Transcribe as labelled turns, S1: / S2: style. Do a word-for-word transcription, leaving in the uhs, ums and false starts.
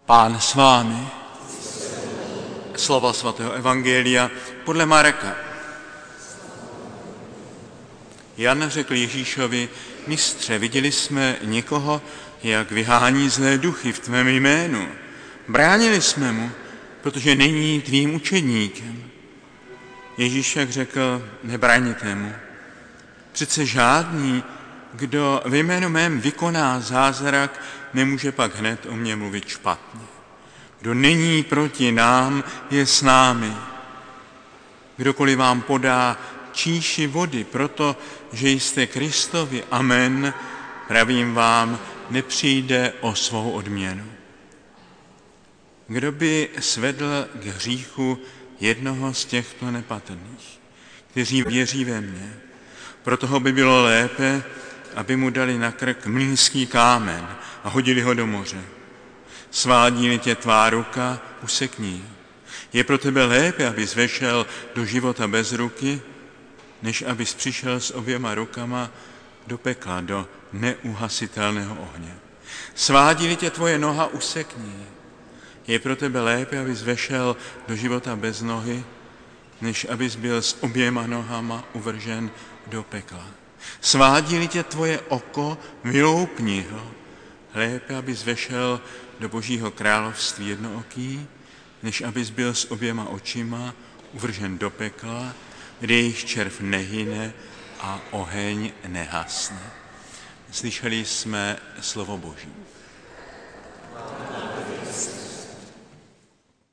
S1: Pán s vámi. Slova svatého evangelia podle Marka. Jan řekl Ježíšovi: Mistře, viděli jsme někoho, jak vyhání zlé duchy v tvém jménu. Bránili jsme mu, protože není tvým učedníkem. Ježíš však řekl: Nebraňte mu. Přece žádný, kdo v jménu mém vykoná zázrak, nemůže pak hned o mě mluvit špatně. Kdo není proti nám, je s námi. Kdokoliv vám podá číši vody, proto, že jste Kristovi, amen, pravím vám, nepřijde o svou odměnu. Kdo by svedl k hříchu jednoho z těchto nepatrných, kteří věří ve mně, proto by bylo lépe, aby mu dali na krk mlýnský kámen a hodili ho do moře. Svádí-li tě tvá ruka, usekni ji. Je pro tebe lépe, abys vešel do života bez ruky, než abys přišel s oběma rukama do pekla, do neuhasitelného ohně. Svádí-li tě tvoje noha, usekni ji. Je pro tebe lépe, abys vešel do života bez nohy, než abys byl s oběma nohama uvržen do pekla. Svádí-li tě tvoje oko, vyloupni ho. Lépe, abys vešel do Božího království jednooký, než abys byl s oběma očima uvržen do pekla, kde jejich červ nehyne a oheň nehasne. Slyšeli jsme slovo Boží.